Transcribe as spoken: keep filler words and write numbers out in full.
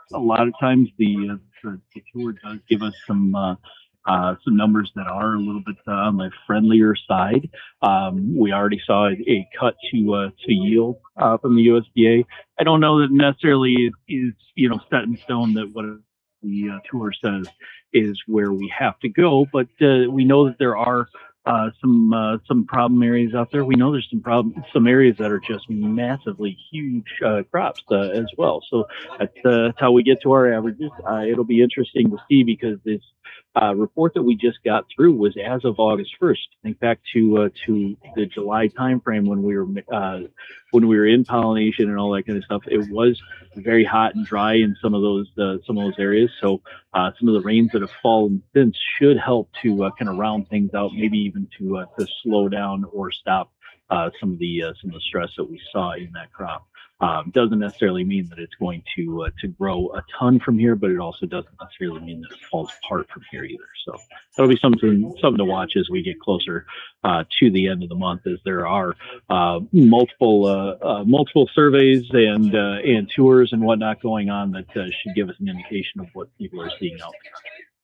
a lot of times the, uh, the, the tour does give us some uh, uh, some numbers that are a little bit uh, on the friendlier side. Um, we already saw a, a cut to uh, to yield uh, from the U S D A. I don't know that necessarily is, is you know set in stone that what the uh, tour says is where we have to go, but uh, we know that there are uh, some uh, some problem areas out there. We know there's some problem some areas that are just massively huge uh, crops uh, as well. So that's, uh, that's how we get to our averages. Uh, it'll be interesting to see because this uh, report that we just got through was as of August first. Think back to uh, to the July timeframe when we were uh, when we were in pollination and all that kind of stuff. It was very hot and dry in some of those uh, some of those areas. So uh, some of the rains that have fallen since should help to uh, kind of round things out, maybe even to uh, to slow down or stop uh, some of the uh, some of the stress that we saw in that crop. Um, doesn't necessarily mean that it's going to uh, to grow a ton from here, but it also doesn't necessarily mean that it falls apart from here either. So that'll be something something to watch as we get closer uh, to the end of the month, as there are uh, multiple uh, uh, multiple surveys and uh, and tours and whatnot going on that uh, should give us an indication of what people are seeing out there.